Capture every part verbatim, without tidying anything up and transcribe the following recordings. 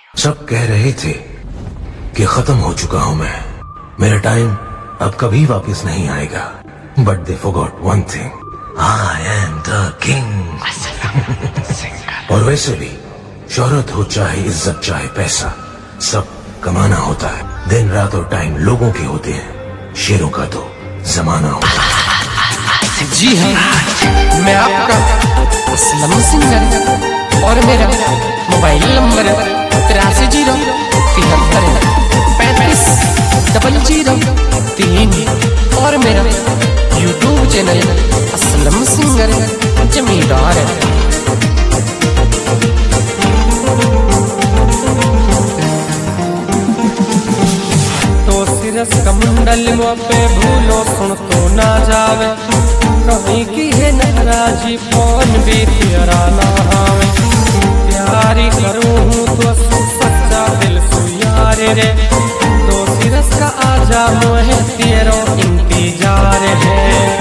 सब कह रहे थे कि खत्म हो चुका हूं मैं, मेरा टाइम अब कभी वापस नहीं आएगा। But they forgot one thing, I am the king. और वैसे भी शोहरत हो चाहे इज्जत चाहे पैसा, सब कमाना होता है। दिन रात और टाइम लोगों के होते हैं, शेरों का तो जमाना होता है। जी हाँ, मैं आपका असलम सिंगर और मेरा मोबाइल नंबर तिरासी जीरो तिहत्तर पैंतीस डबल जीरो तीन और मेरा यूट्यूब चैनल असलम सिंगर जमींदार है। तो सिरस का मुंडल पे भूलो सुन तो ना जावे, कहीं की है नाराजी फोन भी तेरा ना आवे। प्यारी करूँ तो सच्चा दिल सु यार रे, तो सिरस का आजा मोहे तेरो इंतजार है।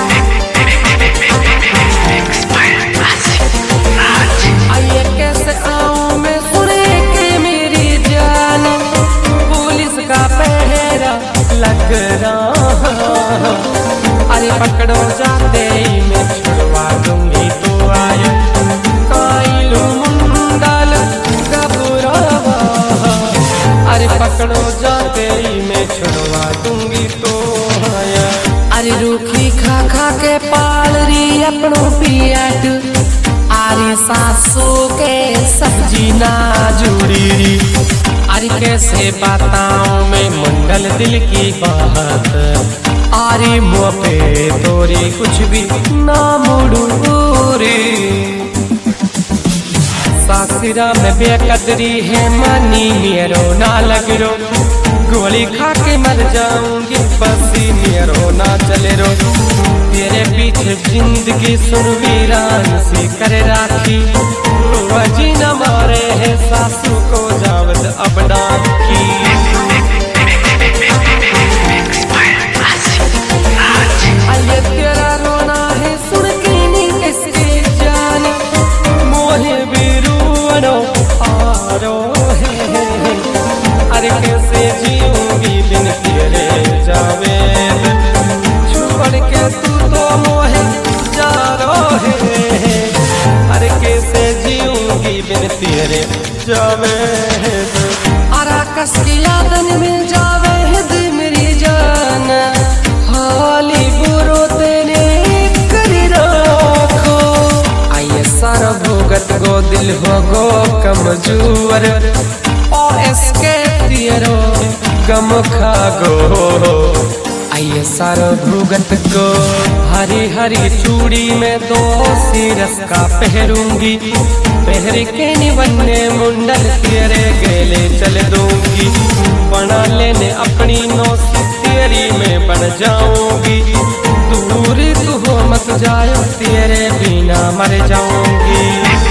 आइए कैसे आऊं मैं सुने के मेरी जान, पुलिस का पहरा लग रहा। अरे पकड़ो जाते ही मैं छुड़वा दूंगी तो आए, काइलू मुंडल घबरावा। अरे पकड़ो जाते ही मैं छुड़वा दूंगी तो आया। अरे रूखी खा खा के पाल रही अपनों पियाट, अरे सासू के सब्जी ना जुड़ी। अरे कैसे बताऊं मैं मुंडल दिल की बात, आरी मुँह पे तोरी कुछ भी ना मुड़ूरी। सासुरा में बेकदरी है मानी मेरो ना लग रो, गोली खा के मर जाऊंगी बसी मेरो ना चले रो। तेरे पीछे जिंदगी सुरवीरान सी कर राखी, वजी न मारे है सासू को जावत अपना की। अरे तेरा रोना है सुन के नी किसकी जान, मोहे भी रूनो आरो है। अरे कैसे जीऊंगी बिन तेरे जावेद, छोड़ के तू तो मोहे जा रो है। अरे कैसे जीऊंगी बिन तेरे जावेद, अरे कस की यादन में जावेद मेरी जान। हाली बुरो तेरे करी रखो, आइए सारा भुगत गो दिल हो गो कमजोर, और इसके तेरो गम खा गो। आइए सारा भुगत गो हरी हरी चूड़ी में दो सिरस का पहरूंगी, पहर के निवन्ने मुंडल तेरे गेले चल दूंगी। बना लेने अपनी नौस तेरी में बन जाऊंगी, दूर तू हो मत जायो तेरे बिना मर जाऊंगी।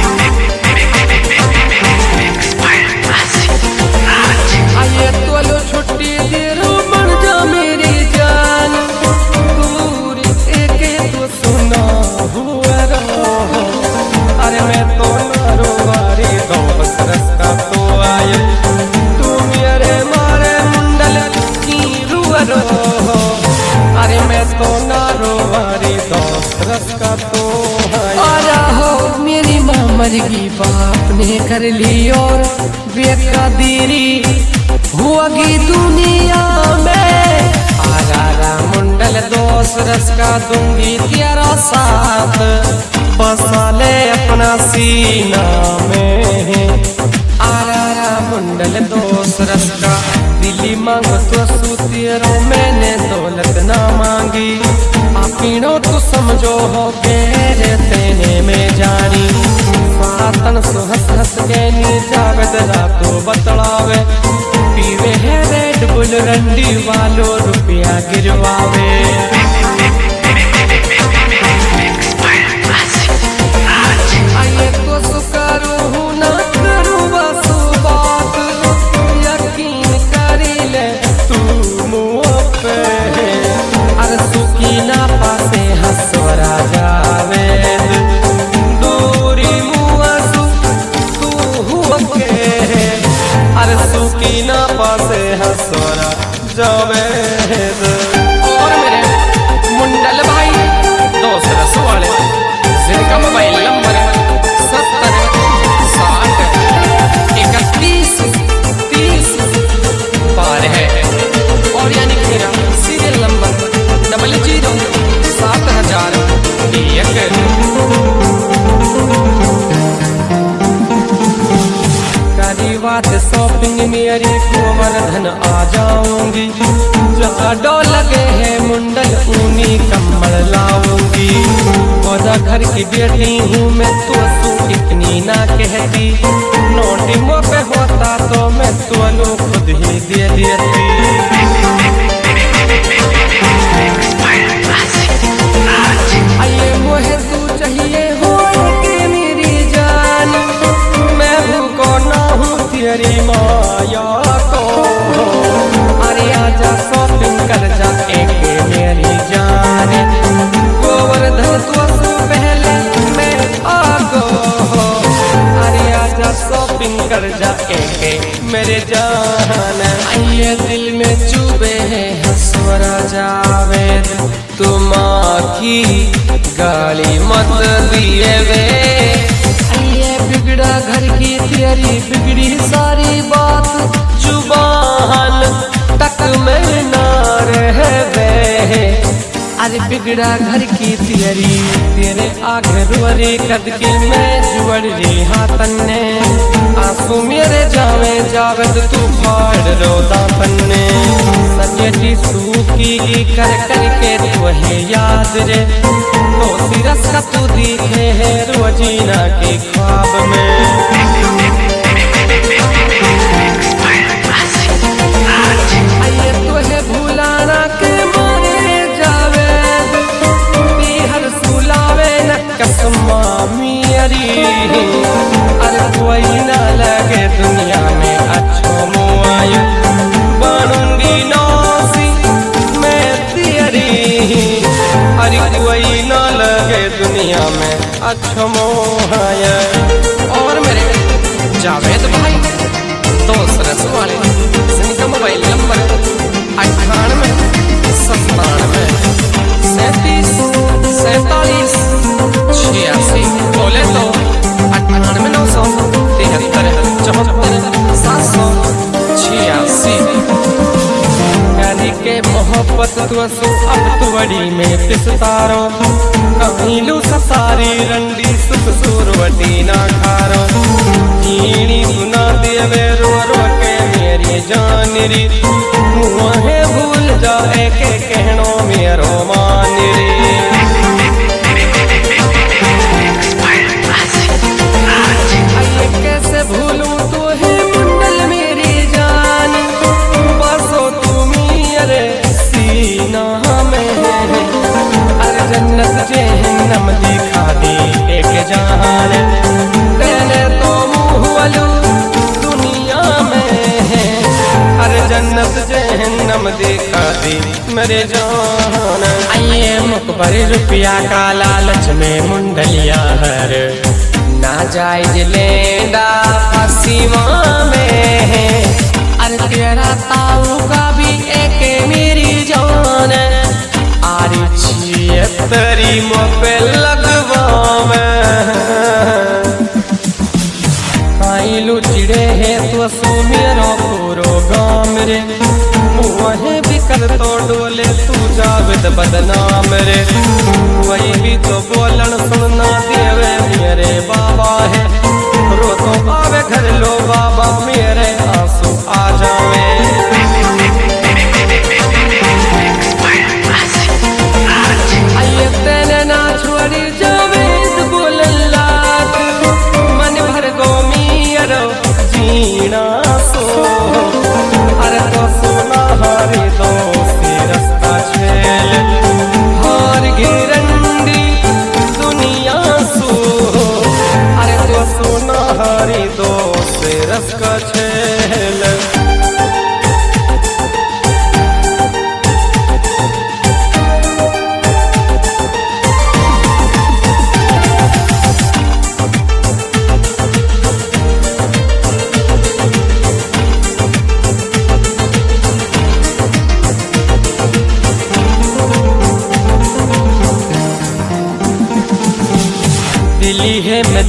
आइए तोलो छुट्टी देरो बन जा मेरी जान, दूर एक तो सुना हुआ रहो। अरे मैं तो मारो वारी दोस्त रस का तो आए, तू मेरे मारे मुंडल की रुअरो। अरे मैं तो नारो वारी दोस्त रस का तो आया हो। मेरी माँ मर गई बाप ने कर ली और बेकदरी हुआगी दुनिया में। आरा मुंडल दोस्त रस का दूंगी तेरा साथ, बसा ले अपना सीना में। आरा मुंडल दोस्त रस का दिली मांग तो सूतिरो, मैंने दौलत ना मांगी। आपीनो तू समझो हो गेरे तेने में जानी, सातन सो हंस हंस के नी जावेद रातो बतलावे। पीवे है रेड बुल रंडी वालो रुपया गिरवावे। आइए तो सुकरू ना करू बस बात, यकीन करी ले तू मुँह पे। अरे सुखी ना पासे हंसोरा जावे, दूरी मुँह सु तू हुआ के। की ना पासे हसोरा जावेद। और मेरे मुंडल भाई दोस्त रसवाले जिनका मोबाइल नंबर सत्तर साठ इकतीस तीस बार है और यानी मेरा सीरियल नंबर डबल जीरो सात हजार एक। करी बात शॉपिंग मेरी गोवर्धन आ जाऊंगी, जहाँ डॉल लगे हैं मुंडल ऊनी कम्बल लाऊंगी। और घर की बेटी हूँ मैं तो तू इतनी ना कहती, नोटी मुँह पे होता तो मैं तो लो खुद ही दे देती। आइए मोहे तू चाहिए हो कि मेरी जान, मैं भूखो ना हूँ तेरी माया को। अरे आजा शॉपिंग कर जा एक मेरी जान, गोवर्धन तो सो पहले मैं आगो। अरे आजा शॉपिंग कर जा एक मेरे जान। आइए दिल में चुभे है हंसवरा जावेद, तुम की गाली मत दिए वे। ये बिगड़ा घर की तेरी बिगड़ी सारी बात, जुबान तक में ना रहवे। अरे बिगड़ा घर की तेरी तेरे आगे रुअरी कद की मैं जुड़ रही हाथन ने, आंसू मेरे जावे जावद तू फाड़ रो दातन ने। सजेटी सूखी कर कर के तू है याद रे, तो सिरस का तू दिखे है रोजीना के ख्वाब में। आइए तो है भूलाना के मारे जावे, हर सुलावे न कसमा मेरी। अरे कोई ना लगे दुनिया में अच्छो मुआय, बनूंगी नौसी मैं तेरी। अरे कोई ना लगे दुनिया में अच्छो मुआय। और मेरे जावेद भाई दोस्त रसवाले जिनका मोबाइल नंबर अट्ठानवे सत्तानवे सैंतीस सैतालीस छियासी, बोले तो अट्ठानवे नौ सौ तिहत्तर चौहत्तर सात सौ छियासी। करी के मोहब्बत तुसु अब तुवड़ी में पिसतारो, कमीलू ससारी रंडी सुख सुरवटी ना खारो। जीनी सुना देवे रो रो के मेरी जान री, मुँहे भूल जाए के कहनो मेरो मान री। कैसे भूलूं तो है मुंडल मेरी जान, बसो तू मेरे सीना में। अरे जन्नत जहन्नम दिखा दी एक जान, तेने तो मुँह वालू दुनिया में। अरे जन्नत जहन्नम दिखा दी मेरे जान। आइए मुकबर रुपया का लालच में मुंडलिया हर, ना जायज लेंदा फसीमा में। अरे तेरा ताऊ का भी एक मेरी जान, आरी छियतरी मोपे लगवा में। काइलू चिड़े है तो सो मेरो पूरो गाँव रे, वही भी कर तो डोले तू जावेद बदनाम रे। वही भी तो बोलन सुनना देवे मेरे बाबा है, रो तो आवे घर लो बाबा मेरे आंसू आ जावे। आइए तेने ना छोड़ी जावेद बोलला, मन भर गो मेरा जीना सो। अरे तो सुना हरी दोस्ती रास्ता छेल, हार गिरंडी दुनिया सो। अरे तो सुना हरी दोस्ती रास्ता छेल।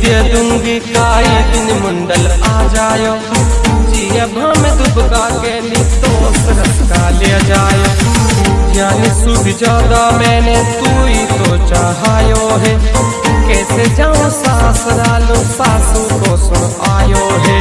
दे दूंगी काई दिन मुंडल आ जायो जी अब हम दुबका के नितोष रस्का ले जायो जाने सुध ज्यादा मैंने तू ही तो चाहायो है कैसे जाऊं सासरालो सासू को सुन आयो है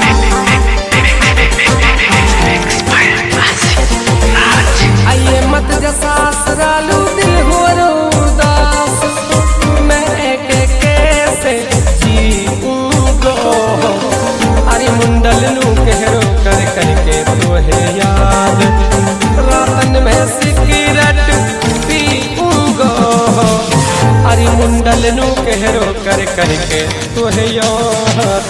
आइए मत जा सासरालो दिल हो रो उदास मैं एक कैसे जीऊंगा अरे मुंडल नू कहरो कर करके तो है याद रातन में सिगरेट पीऊंगा अरे मुंडल नू कहरो कर करके तो है याद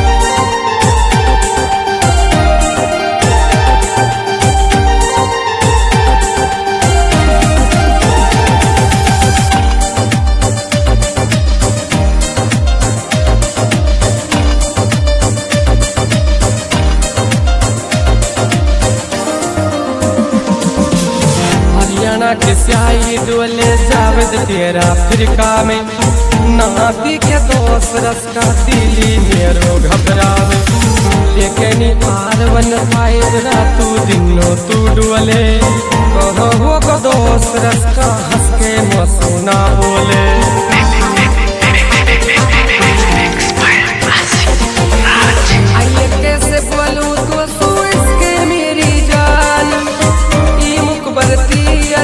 के स्याही डोले जावेद तेरा फिरका में नाती के दोस्त रस का दिली मेरो घबरावे लेकिन पार बन पाए तू दिनों तू डोले कहो वो को दोस्त रस का हंस के मसूना बोले आइए कैसे बोलूं तो सो इसके मेरी जान ई मुकबरती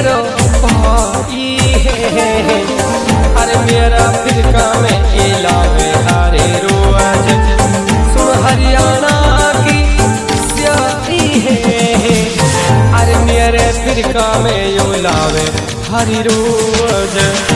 अरे मेरा फिरका में इलावे हारे रोज सुन हरियाणा की स्याही है अरे मेरे फिरका में यो लावे हरी रोज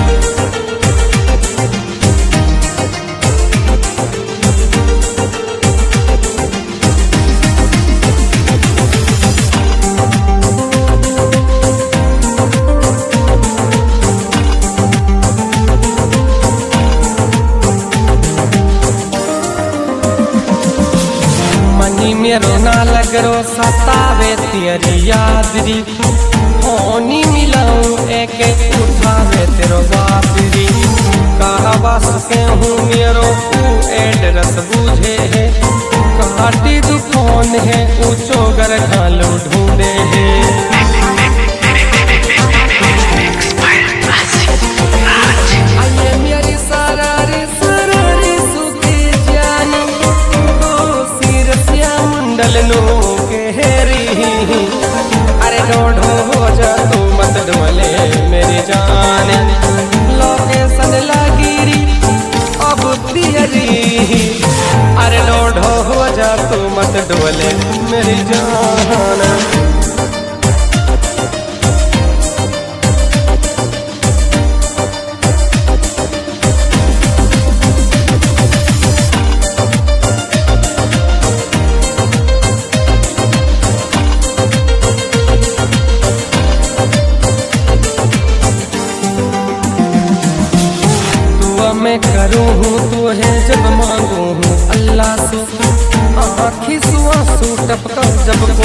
मेरो ना लगरो सतावे तेरी यादरी होनी मिलाऊं एक उठावे तेरो बापरी कहा बस के हूँ मेरो तू एड्रेस बूझे है काटी दुकान है ऊंचो घर खालो ढूंढे है आइए मेरी सारा रे सारा रे सुखी जानी मुंडल नो केहरी अरे डोढ़ो हो जा तू मत डोले मेरी जान लोकेशन लगी अब दियरी अरे डोढ़ो हो जा तू मत डोले मेरी जान मैं करूँ हूँ तो है जब मांगू हूँ अल्लाह से आँखी सुआ सू टपका जब